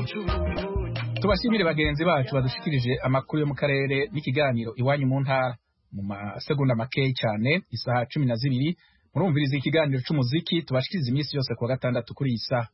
tubashimire bagenzi bacu badushikirije amakuru yo mu karere n'ikiganiro iwanyu mu ntara mu masegonda makeya cyane isaha 12 murumviriza ikiganiro c'umuziki tubashikiriza iminsi yose kuwa gatandatu kuri iyi saha.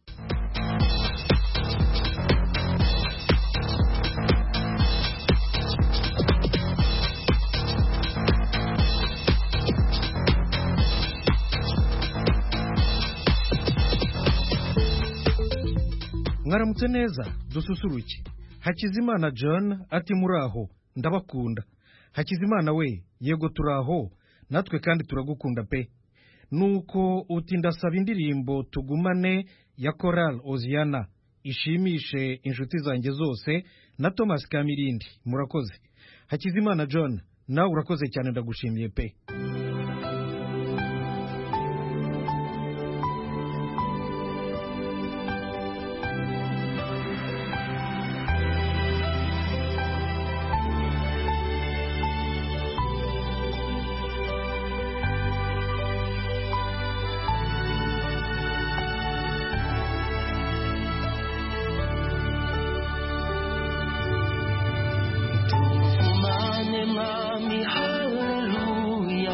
Mwaramutse neza dususuruke. Hakizimana John ati muraho ndabakunda. Hakizimana we yego turaho natwe kandi turagukunda pe. Nuko uti ndasaba indirimbo tugumane ya Choral Oziana ishimishe inshuti zanjye zose na Thomas Kamirindi. Murakoze. Hakizimana John nawe urakoze cyane ndagushimiye pe. Mami, hallelujah.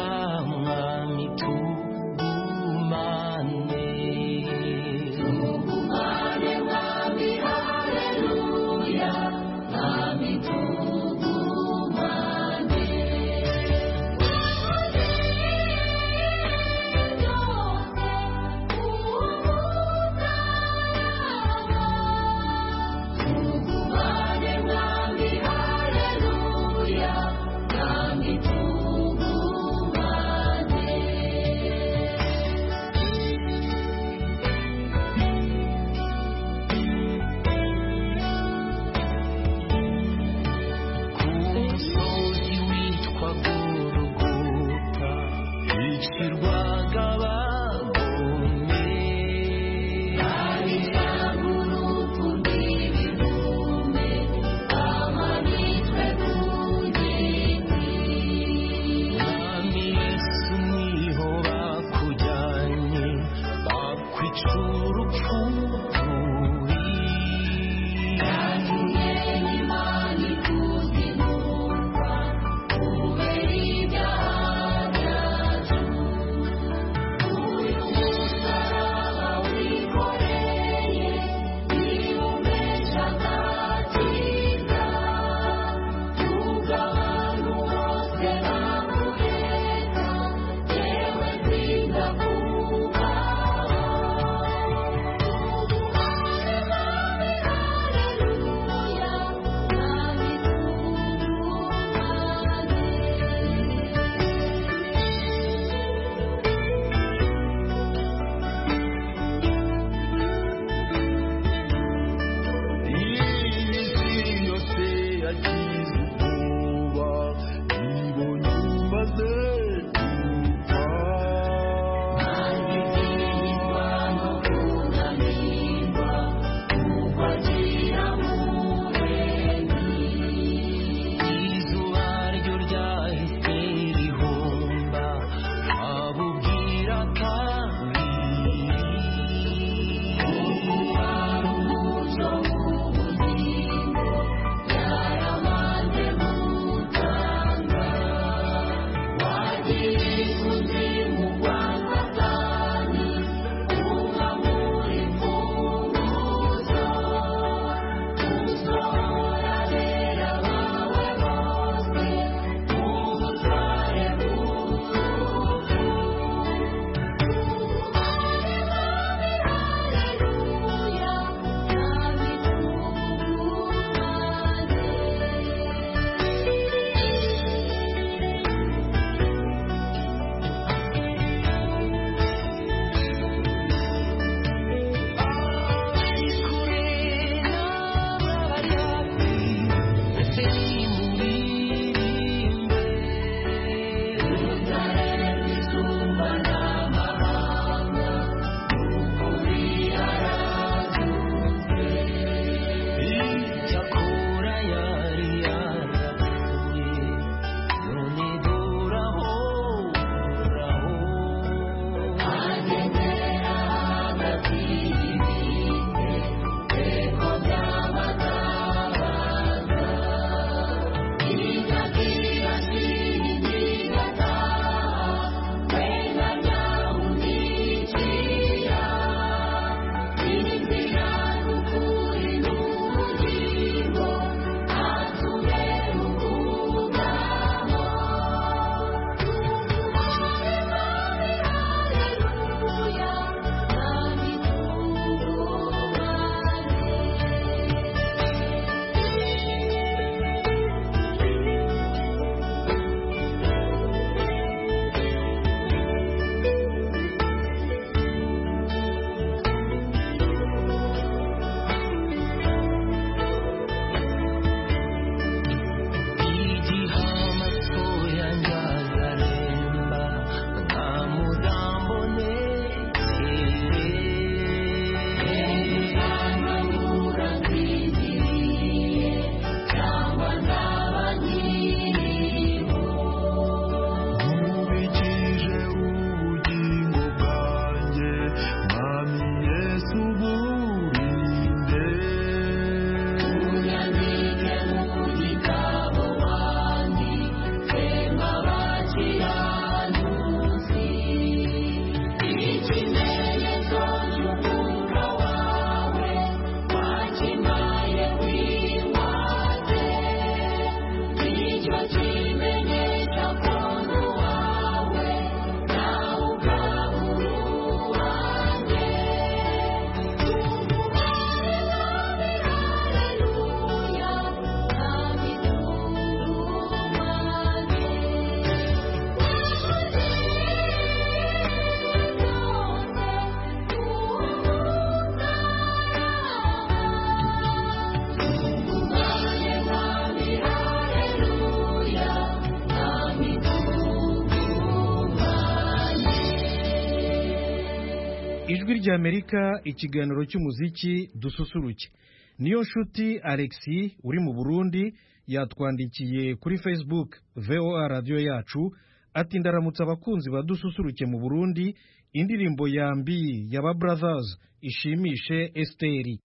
rya Amerika, ikiganiro cy'umuziki dususuruke. Niyo nshuti Alexis uri mu Burundi yatwandikiye kuri Facebook VOA radio yacu ati ndaramutse abakunzi badususuruke mu Burundi, indirimbo yambi y'aba Brothers ishimishe Esteri.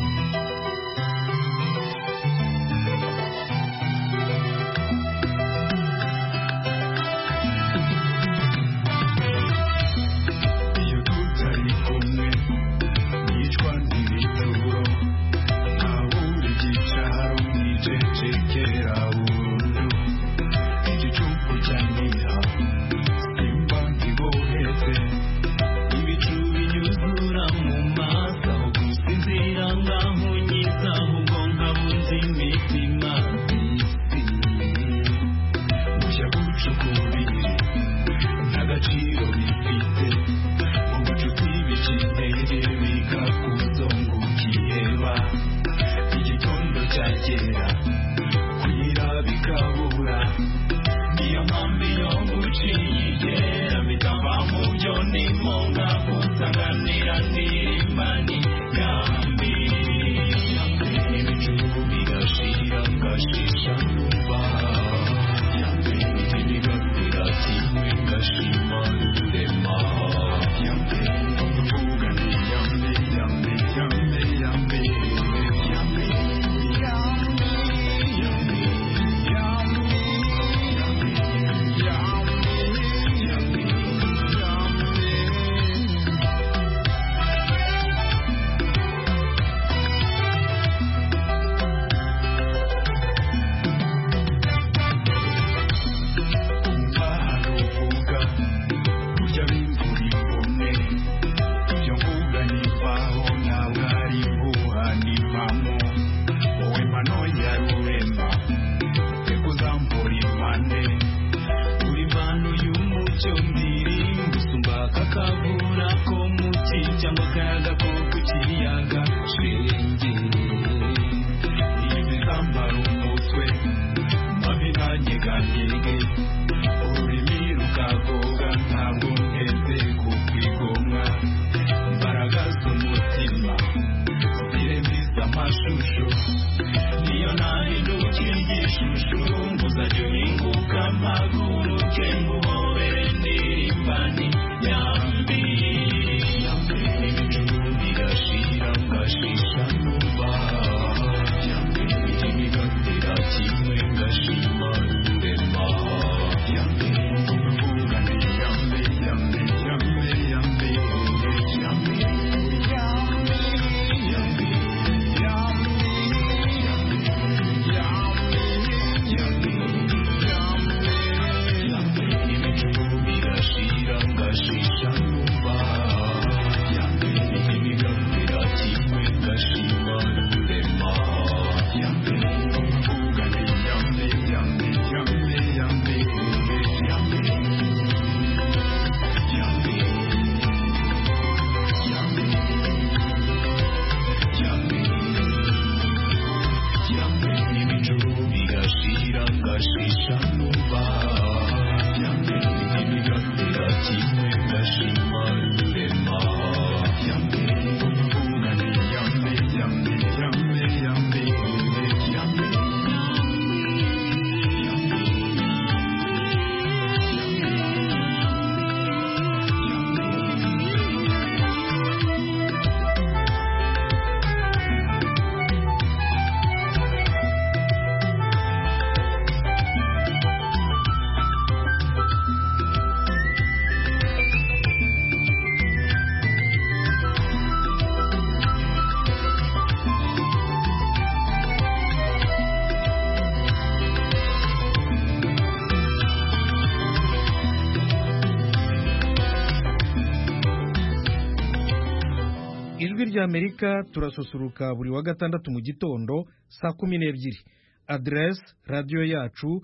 Ijwi rya Amerika turasusuruka buri wa gatandatu mu gitondo saa 12. Address radio yacu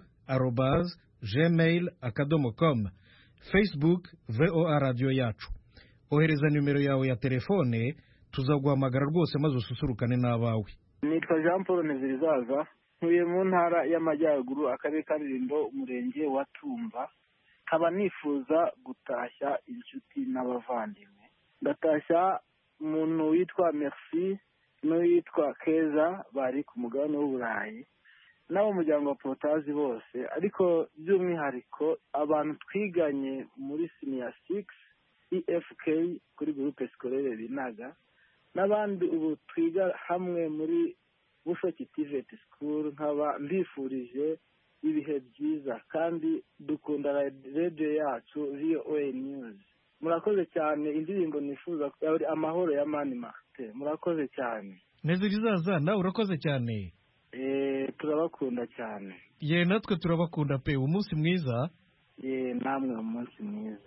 @gmail.com. Facebook VOA radio yacu. Ohereza numero yawe ya telefone tuzaguhamagara rwose maze ususurukane n'abawe. Nitwa Jean Paul Nezirizaza, ntuye mu ntara y'Amajyaruguru, akarere ka Rulindo, umurenge wa Tumba. Nkaba nifuza gutashya inshuti n'abavandimwe. ndatashya umuntu witwa Merci n'uwitwa Keza bari ku mugabane w'Uburayi n'abo muryango wa Potazi bose, ariko by'umwihariko abantu twiganye muri senior 6 EFK kuri groupe scolaire Binaga n'abandi ubu twiga hamwe muri Bushoki TVET School, nkaba mbifurije ibihe byiza kandi dukunda radio yacu VOA News. Murakoze cyane. Indirimbo nifuza ari amahoro ya Mani Martin. Murakoze cyane. Nezirizaza nawe urakoze cyane. Turabakunda cyane. Ye natwe turabakunda pe. Umunsi mwiza. Namwe umunsi mwiza.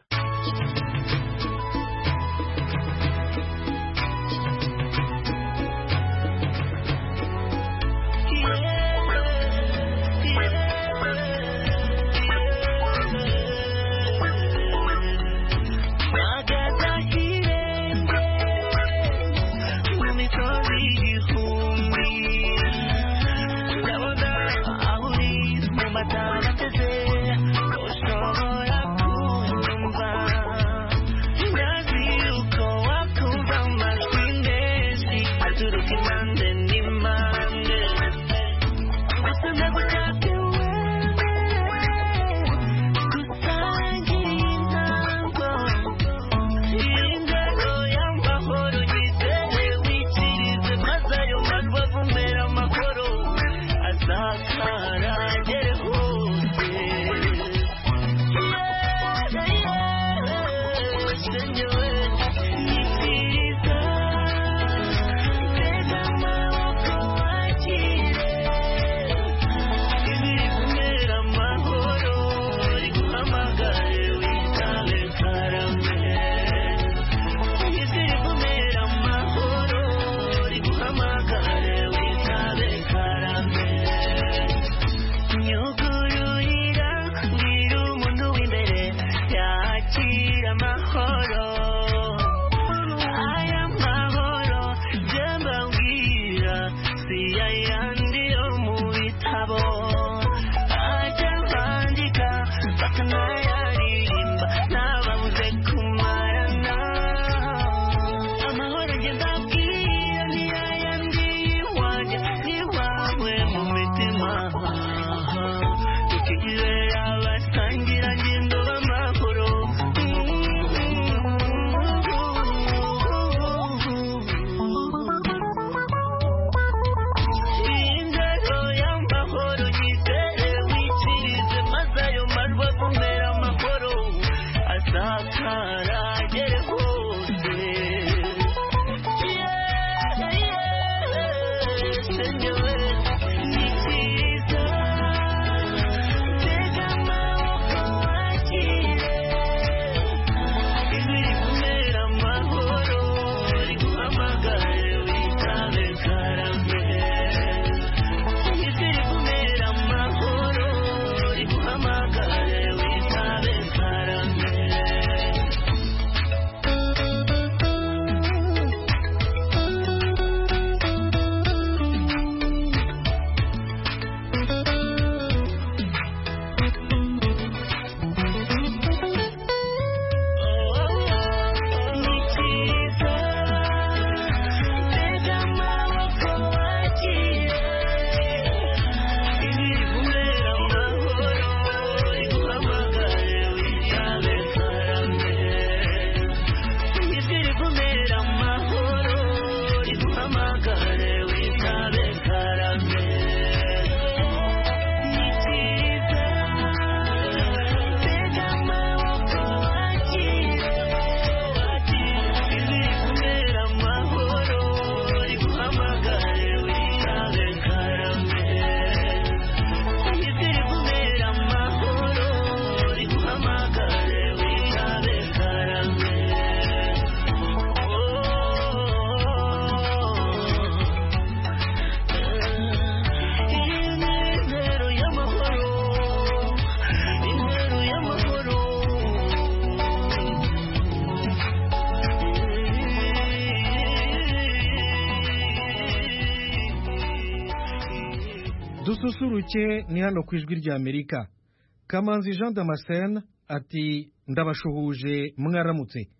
dususuruke ni hano ku ijwi ry'Amerika. Kamanzi Jean Damascene ati ndabashuhuje mwaramutse.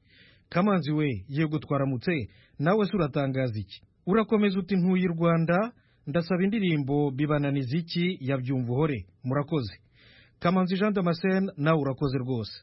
Kamanzi we yego twaramutse nawe se uratangaza iki? Urakomeza uti ntuye i Rwanda ndasaba indirimbo bibananiza iki ya Byumva Uhore. Murakoze. Kamanzi Jean Damascene nawe urakoze rwose.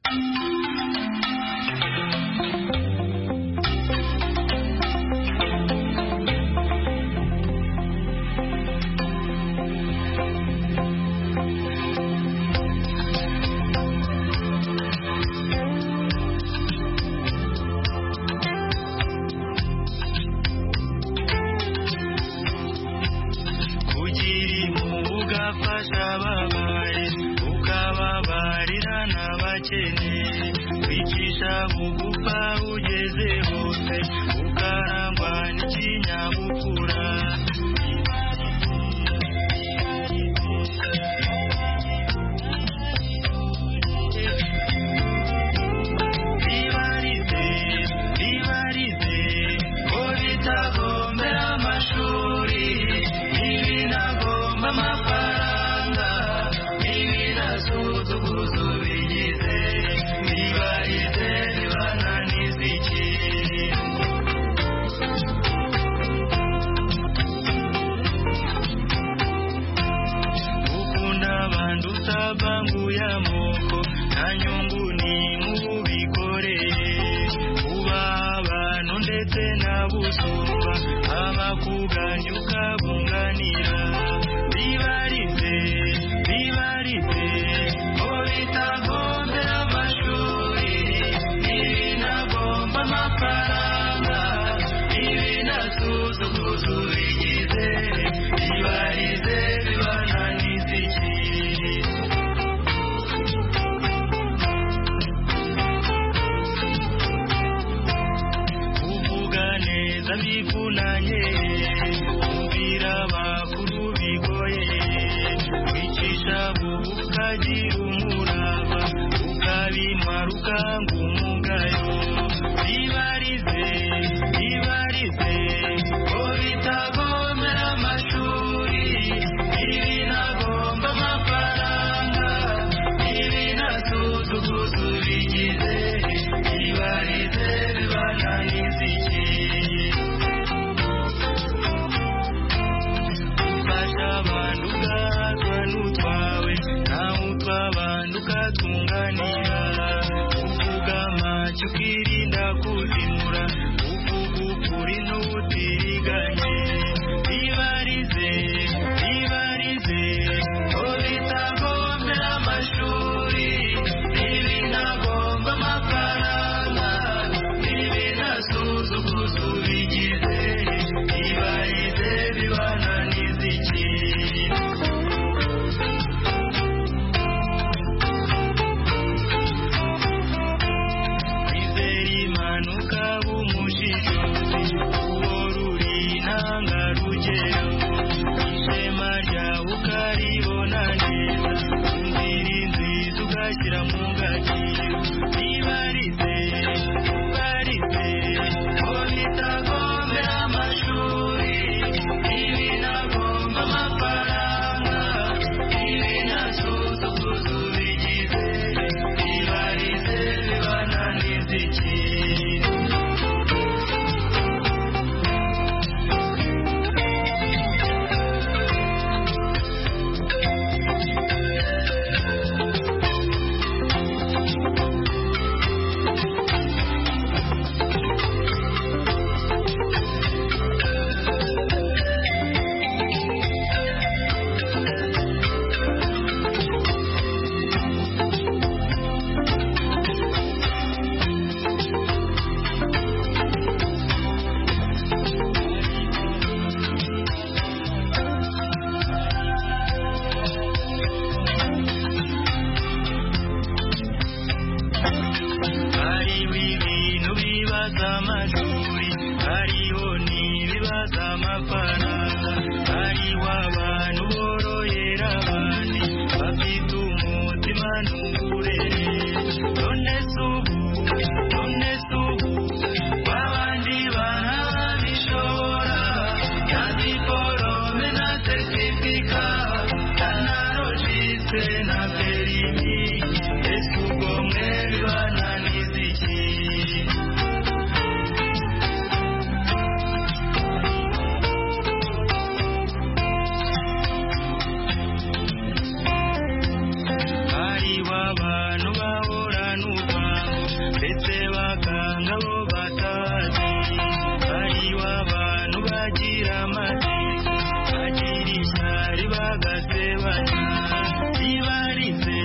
bagasebanya ibarize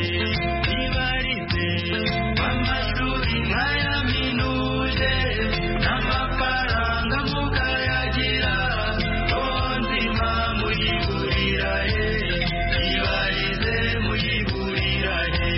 amashuri nk'aya minuje n'amafaranga mukayagira nzima muyigurira he ibarize muyigurira he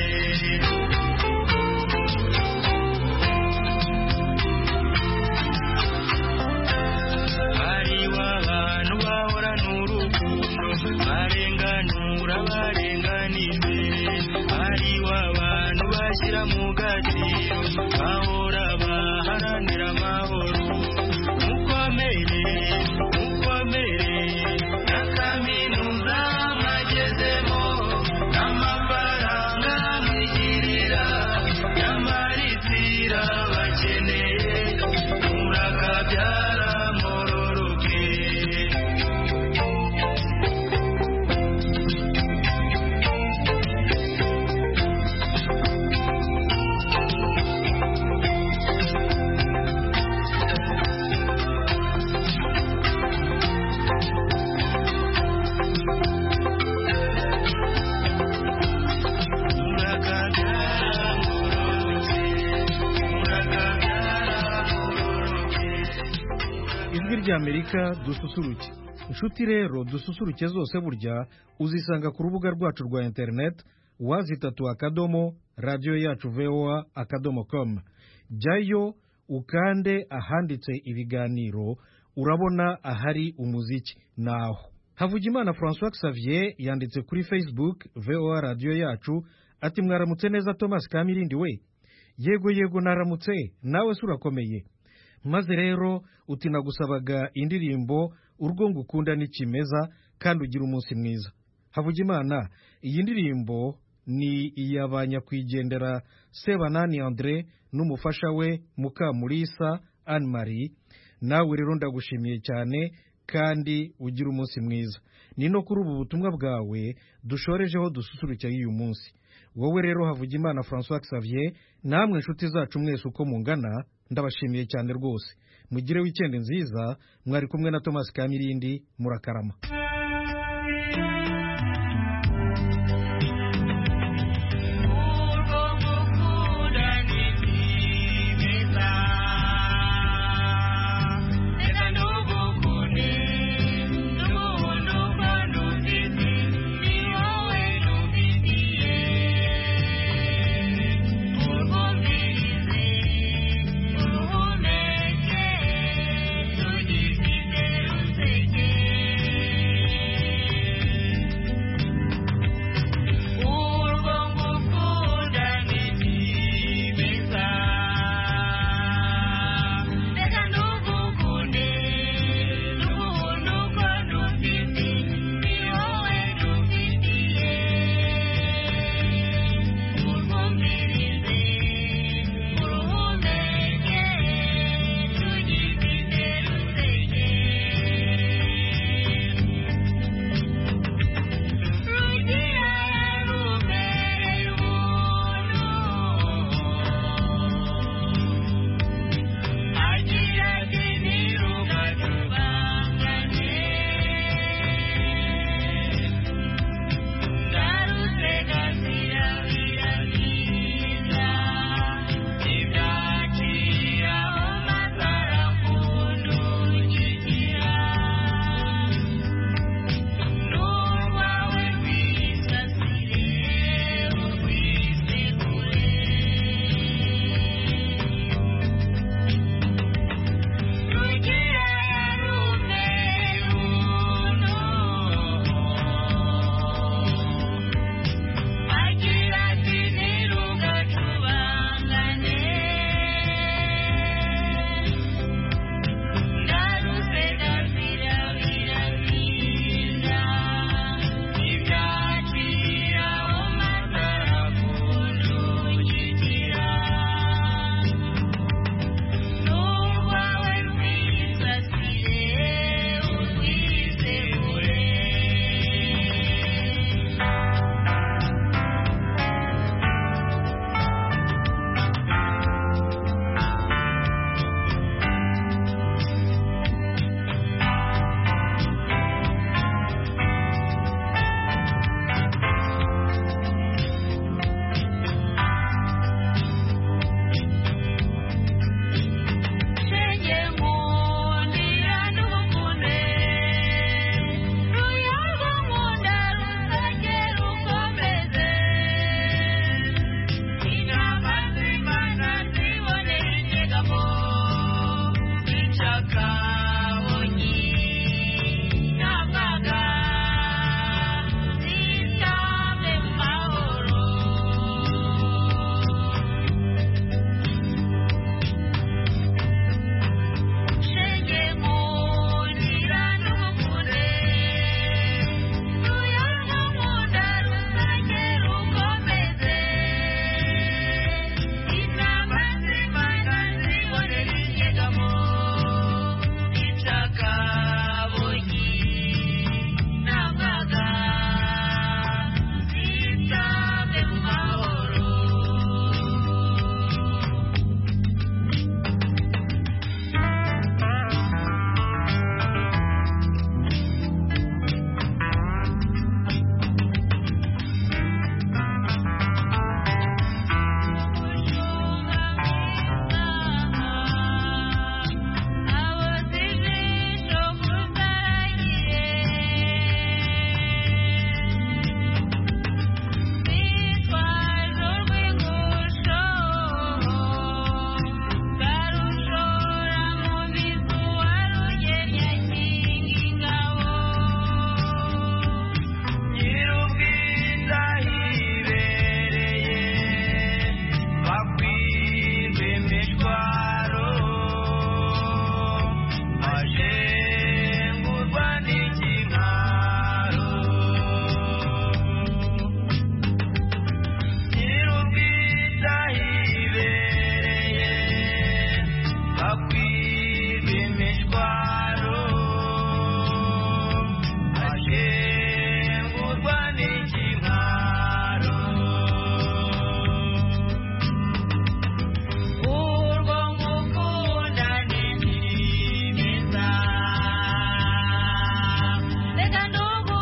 hariho abantu bahorana urukundo barenganura barenganijwe hariho abantu bashyira mu gaciro bahora baharanira amahoro mukomere na kaminuza mwagezemo n'amafaranga mwigirira y'amaritira bakeneye murakabyara mororoke ijwi ry'Amerika dususuruke. Inshuti rero dususuruke zose burya uzisanga ku rubuga rwacu rwa internet www.radioyacu.voa.com. Jyayo ukande ahanditse ibiganiro urabona ahari umuziki naho. Havugimana François Xavier yanditse kuri Facebook VOA Radio Yacu ati mwaramutse neza Thomas Kamirindi we. Yego naramutse nawe surakomeye. Maze rero utinagusabaga indirimbo urwo ngukunda n'ikimeza kandi ugira umunsi mwiza. Havugimana, iyi ndirimbo ni iy'abanyakwigendera Sebanani André n'umufasha we Mukamurisa Anne Marie. Nawe rero ndagushimiye cyane kandi ugira umunsi mwiza. Ni no kuri ubu butumwa bwawe dushorejeho dususuruke y'uyu munsi. Wowe rero Havugimana François Xavier namwe inshuti zacu mwese uko mungana ndabashimiye cyane rwose. Mugire weekend nziza mwari kumwe na Thomas Kamirindi murakarama.